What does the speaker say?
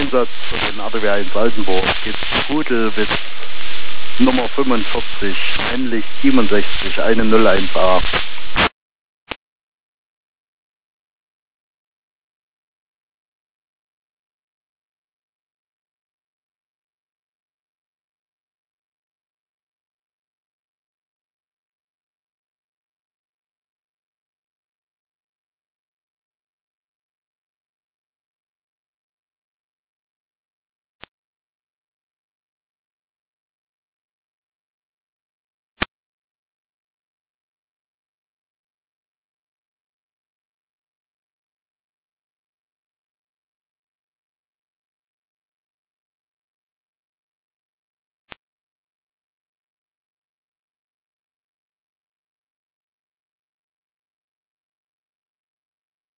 Einsatz für den RTW 1 Altenburg geht Pudelwitz Nummer 45, männlich 67, eine 01a.